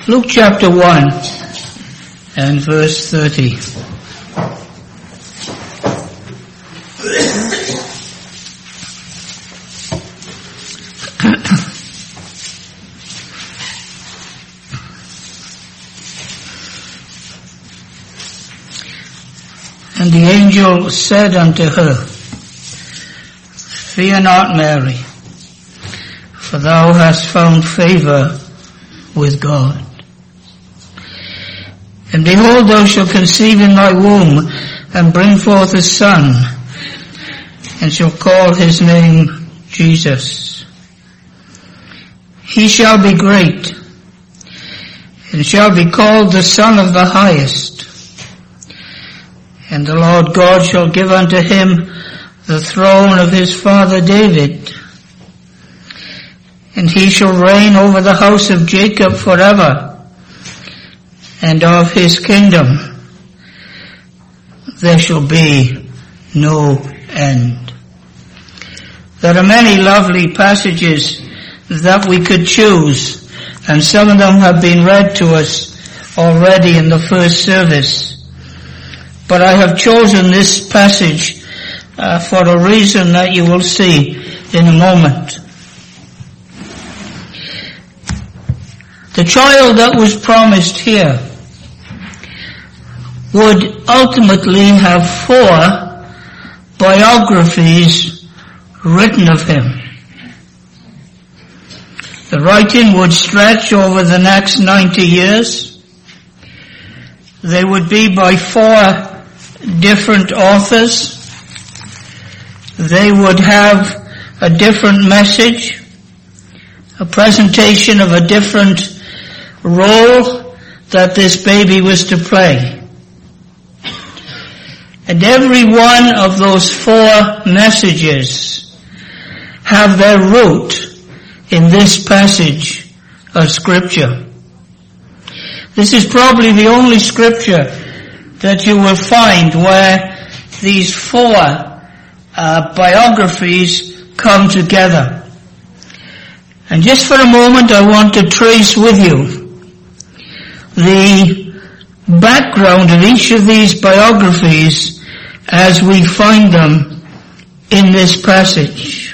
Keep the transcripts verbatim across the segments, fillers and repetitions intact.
Luke chapter one and verse thirty. And the angel said unto her, Fear not, Mary, for thou hast found favor with God. And behold, thou shalt conceive in thy womb, and bring forth a son, and shall call his name Jesus. He shall be great, and shall be called the Son of the Highest. And the Lord God shall give unto him the throne of his father David, and he shall reign over the house of Jacob forever, and of his kingdom there shall be no end. There are many lovely passages that we could choose, and some of them have been read to us already in the first service. But I have chosen this passage uh, for a reason that you will see in a moment. The child that was promised here would ultimately have four biographies written of him. The writing would stretch over the next ninety years. They would be by four different authors. They would have a different message, a presentation of a different role that this baby was to play. And every one of those four messages have their root in this passage of Scripture. This is probably the only Scripture that you will find where these four uh, biographies come together. And just for a moment I want to trace with you the background of each of these biographies as we find them in this passage.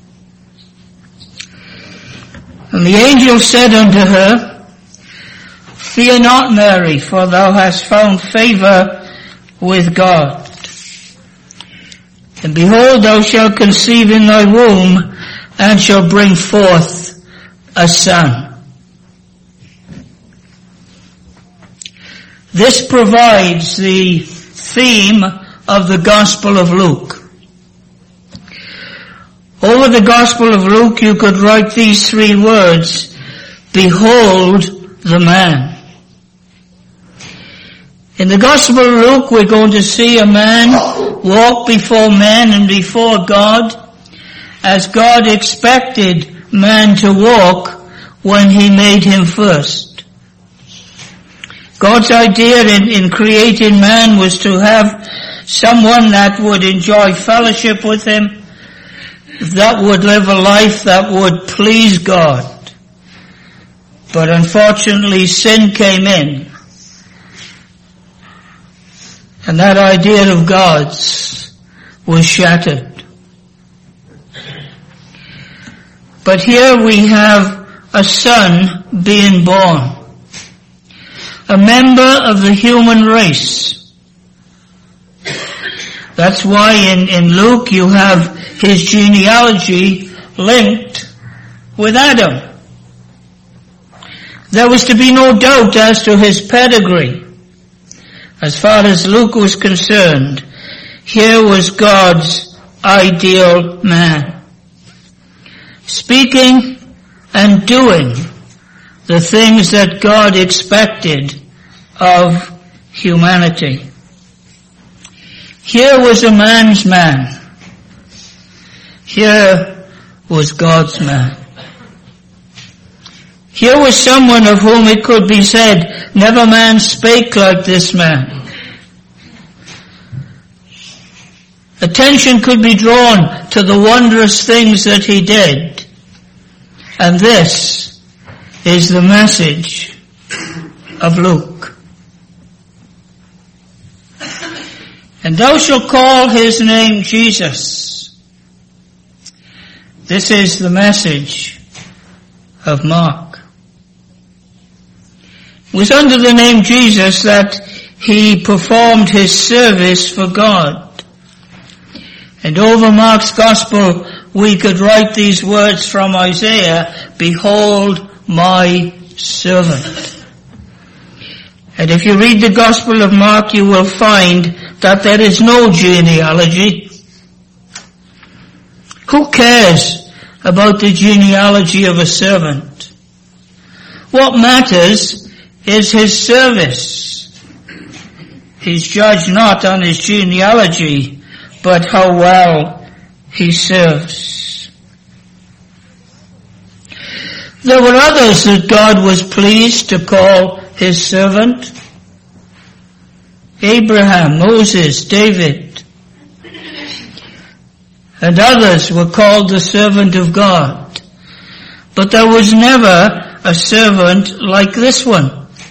And the angel said unto her, Fear not, Mary, for thou hast found favor with God. And behold, thou shalt conceive in thy womb, and shalt bring forth a son. This provides the theme of the Gospel of Luke. Over the Gospel of Luke you could write these three words, Behold the man. In the Gospel of Luke we're going to see a man walk before men and before God as God expected man to walk when he made him first. God's idea in, in creating man was to have someone that would enjoy fellowship with him, that would live a life that would please God. But unfortunately sin came in, and that idea of God's was shattered. But here we have a son being born, a member of the human race. That's why in, in Luke you have his genealogy linked with Adam. There was to be no doubt as to his pedigree. As far as Luke was concerned, here was God's ideal man, speaking and doing the things that God expected of humanity. Here was a man's man. Here was God's man. Here was someone of whom it could be said, never man spake like this man. Attention could be drawn to the wondrous things that he did. And this is the message of Luke. And thou shalt call his name Jesus. This is the message of Mark. It was under the name Jesus that he performed his service for God. And over Mark's Gospel we could write these words from Isaiah, "Behold my servant." And if you read the Gospel of Mark, you will find that there is no genealogy. Who cares about the genealogy of a servant? What matters is his service. He's judged not on his genealogy, but how well he serves. There were others that God was pleased to call his servant. Abraham, Moses, David, and others were called the servant of God. But there was never a servant like this one.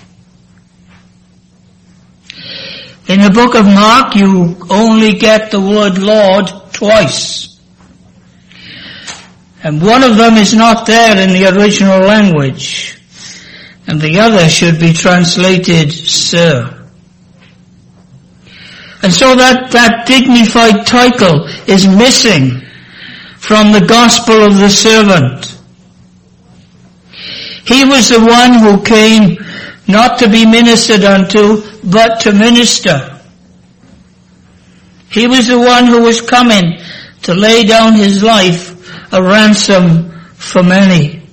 In the book of Mark, you only get the word Lord twice. And one of them is not there in the original language. And the other should be translated Sir. And so that, that dignified title is missing from the gospel of the servant. He was the one who came not to be ministered unto, but to minister. He was the one who was coming to lay down his life a ransom for many.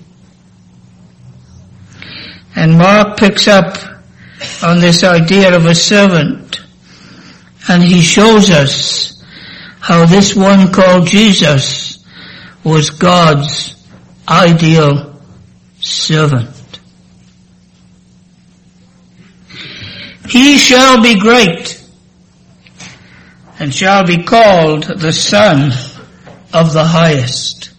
And Mark picks up on this idea of a servant, and he shows us how this one called Jesus was God's ideal servant. He shall be great and shall be called the Son of the Highest.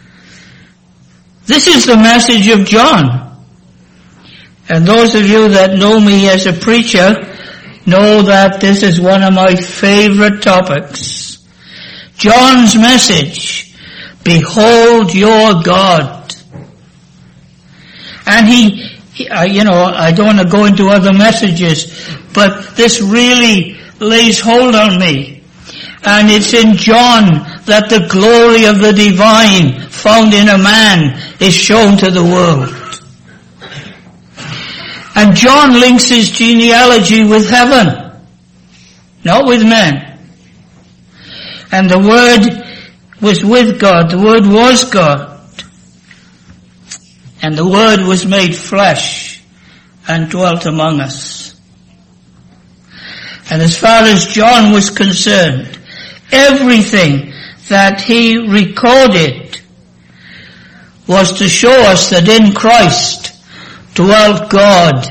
This is the message of John. And those of you that know me as a preacher know that this is one of my favorite topics. John's message, behold your God. And he, he uh, you know, I don't want to go into other messages, but this really lays hold on me. And it's in John that the glory of the divine found in a man is shown to the world. And John links his genealogy with heaven, not with men. And the Word was with God, the Word was God. And the Word was made flesh and dwelt among us. And as far as John was concerned, everything that he recorded was to show us that in Christ dwelt God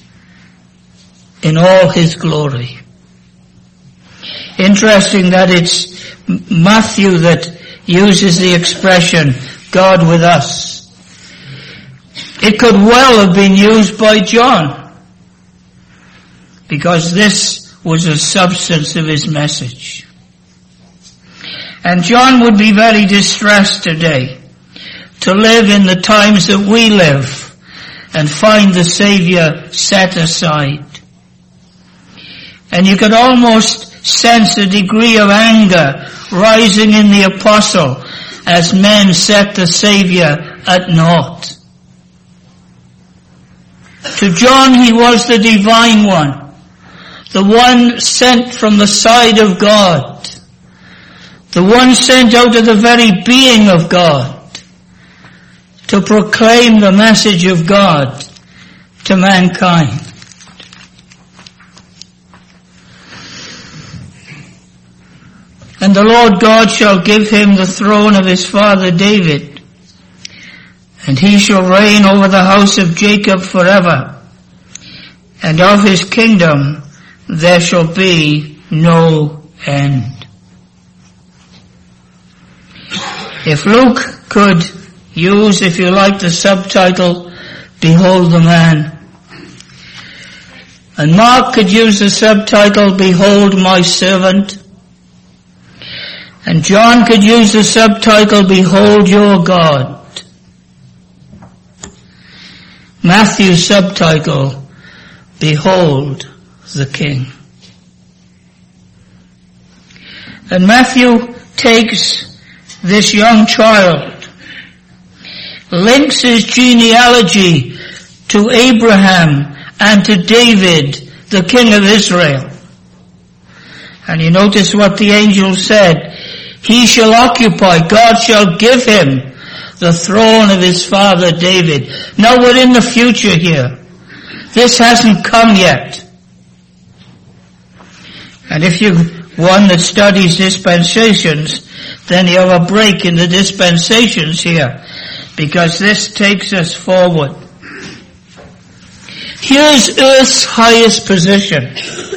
in all his glory. Interesting that it's Matthew that uses the expression, God with us. It could well have been used by John, because this was the substance of his message. And John would be very distressed today to live in the times that we live and find the Savior set aside. And you could almost sense a degree of anger rising in the apostle as men set the Savior at naught. To John he was the divine one, the one sent from the side of God, the one sent out of the very being of God to proclaim the message of God to mankind. And the Lord God shall give him the throne of his father David, and he shall reign over the house of Jacob forever, and of his kingdom there shall be no end. If Luke could use, if you like, the subtitle, Behold the Man, And Mark could use the subtitle, Behold My Servant. And John could use the subtitle, Behold Your God. Matthew's subtitle, Behold the King. And Matthew takes this young child, links his genealogy to Abraham and to David, the king of Israel. And you notice what the angel said, he shall occupy, God shall give him the throne of his father David. Now we're in the future here. This hasn't come yet. And if you're one that studies dispensations, then you have a break in the dispensations here, because this takes us forward. Here's earth's highest position.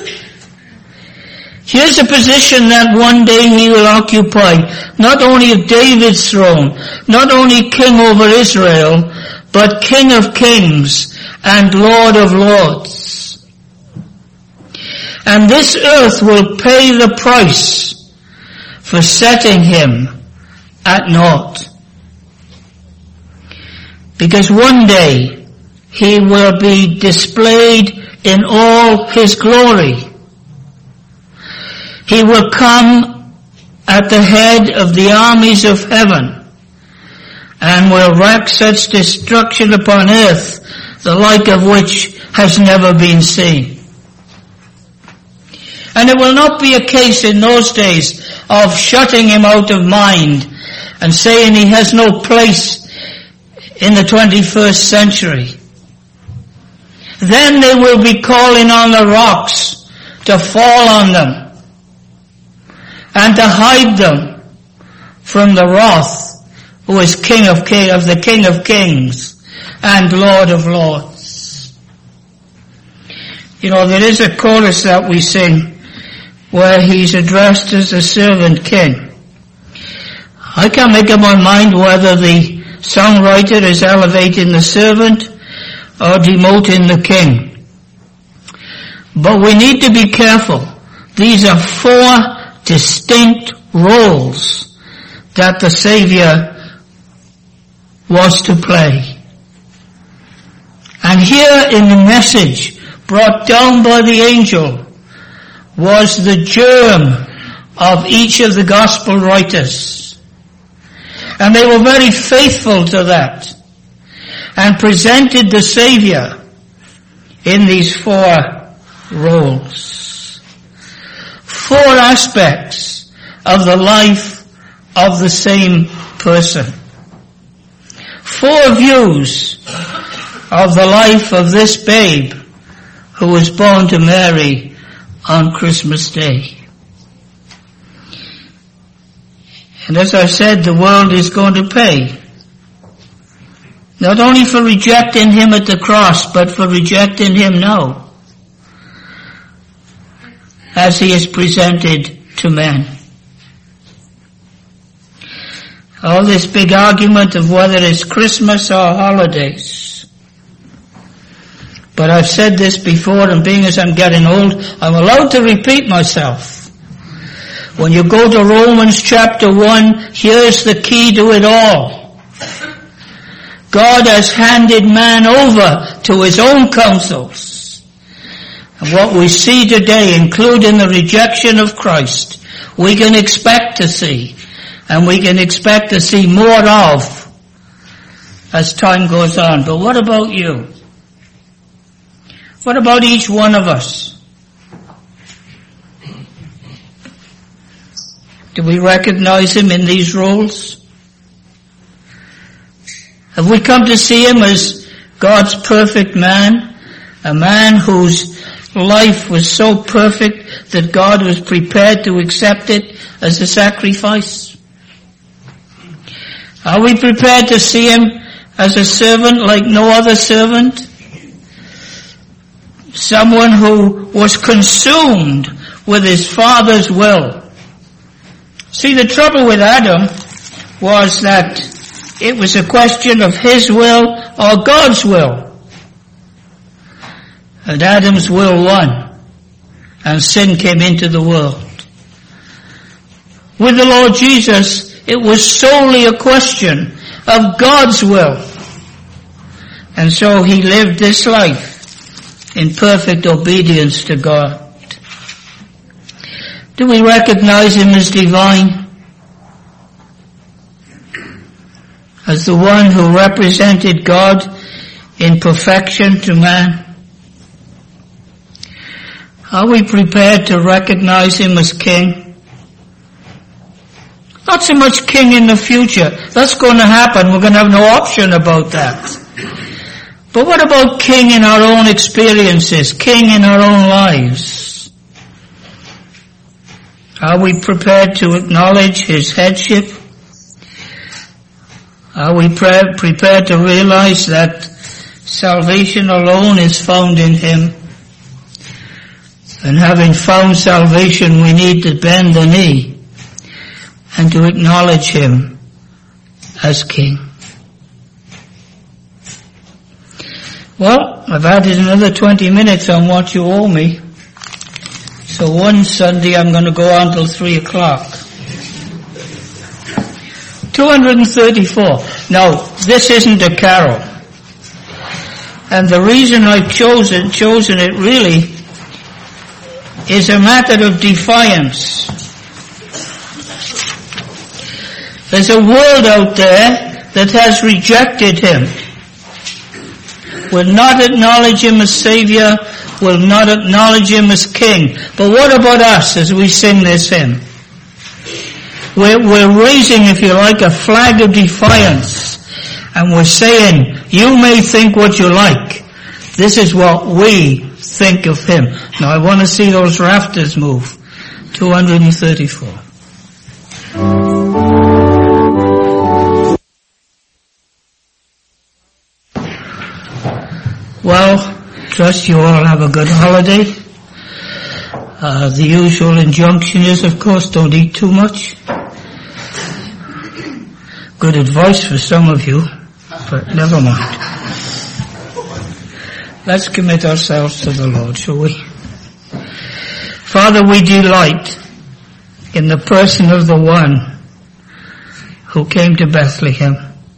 Here's a position that one day he will occupy, not only of David's throne, not only king over Israel, but King of Kings and Lord of Lords. And this earth will pay the price for setting him at naught. Because one day he will be displayed in all his glory. He will come at the head of the armies of heaven and will wreak such destruction upon earth, the like of which has never been seen. And it will not be a case in those days of shutting him out of mind and saying he has no place in the twenty-first century. Then they will be calling on the rocks to fall on them and to hide them from the wrath who is King of King, of the King of Kings and Lord of Lords. You know, there is a chorus that we sing where he's addressed as the servant king. I can't make up my mind whether the songwriter is elevating the servant or demoting the king. But we need to be careful. These are four distinct roles that the Savior was to play. And here in the message brought down by the angel was the germ of each of the gospel writers. And they were very faithful to that and presented the Savior in these four roles. Four aspects of the life of the same person. Four views of the life of this babe who was born to Mary on Christmas Day. And as I said, the world is going to pay. Not only for rejecting him at the cross, but for rejecting him now, as he is presented to men. All this big argument of whether it's Christmas or holidays. But I've said this before, and being as I'm getting old, I'm allowed to repeat myself. When you go to Romans chapter one, here's the key to it all. God has handed man over to his own counsels. And what we see today, including the rejection of Christ, we can expect to see. And we can expect to see more of as time goes on. But what about you? What about each one of us? Do we recognize him in these roles? Have we come to see him as God's perfect man? A man whose life was so perfect that God was prepared to accept it as a sacrifice? Are we prepared to see him as a servant like no other servant? Someone who was consumed with his Father's will. See, the trouble with Adam was that it was a question of his will or God's will. And Adam's will won, and sin came into the world. With the Lord Jesus, it was solely a question of God's will. And so he lived this life in perfect obedience to God. Do we recognize him as divine? As the one who represented God in perfection to man? Are we prepared to recognize him as king? Not so much king in the future. That's going to happen. We're going to have no option about that. But what about king in our own experiences, king in our own lives? Are we prepared to acknowledge his headship? Are we pre- prepared to realize that salvation alone is found in him? And having found salvation, we need to bend the knee and to acknowledge him as king. Well, I've added another twenty minutes on what you owe me. So one Sunday I'm going to go on till three o'clock. two hundred thirty-four. Now, this isn't a carol. And the reason I've chosen, chosen it really is a matter of defiance. There's a world out there that has rejected him, will not acknowledge him as Savior, will not acknowledge him as King. But what about us as we sing this hymn? We're, we're raising, if you like, a flag of defiance, and we're saying, you may think what you like. This is what we think of him. Now I want to see those rafters move. two hundred thirty-four. Well, trust you all have a good holiday. Uh, the usual injunction is, of course, don't eat too much. Good advice for some of you, but never mind. Let's commit ourselves to the Lord, shall we? Father, we delight in the person of the one who came to Bethlehem.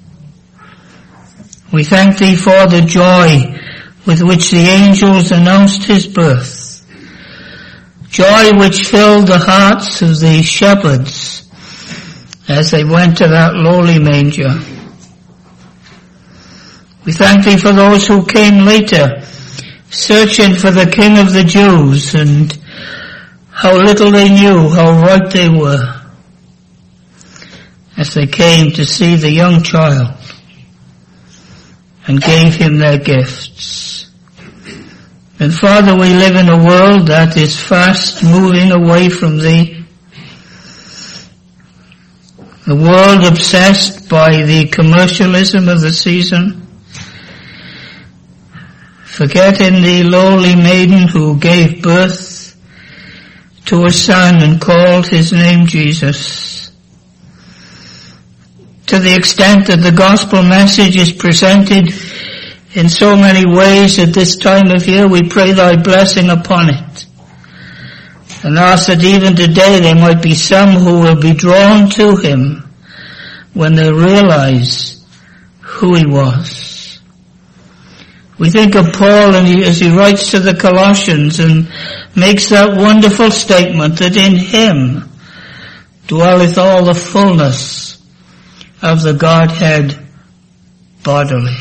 We thank thee for the joy with which the angels announced his birth. Joy which filled the hearts of the shepherds as they went to that lowly manger. We thank thee for those who came later, searching for the King of the Jews, and how little they knew how right they were as they came to see the young child and gave him their gifts. And Father, we live in a world that is fast moving away from thee. A world obsessed by the commercialism of the season, forgetting the lowly maiden who gave birth to a son and called his name Jesus. To the extent that the gospel message is presented in so many ways at this time of year, we pray thy blessing upon it. And ask that even today there might be some who will be drawn to him when they realize who he was. We think of Paul and he, as he writes to the Colossians and makes that wonderful statement that in him dwelleth all the fullness of the Godhead bodily.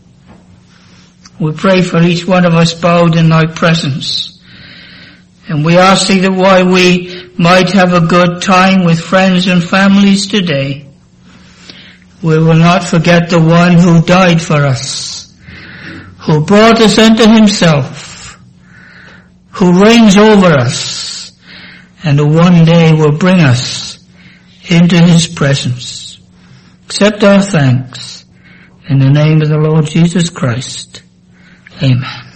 We pray for each one of us bowed in thy presence. And we ask thee that while we might have a good time with friends and families today, we will not forget the one who died for us, who brought us unto himself, who reigns over us, and who one day will bring us into his presence. Accept our thanks in the name of the Lord Jesus Christ. Amen.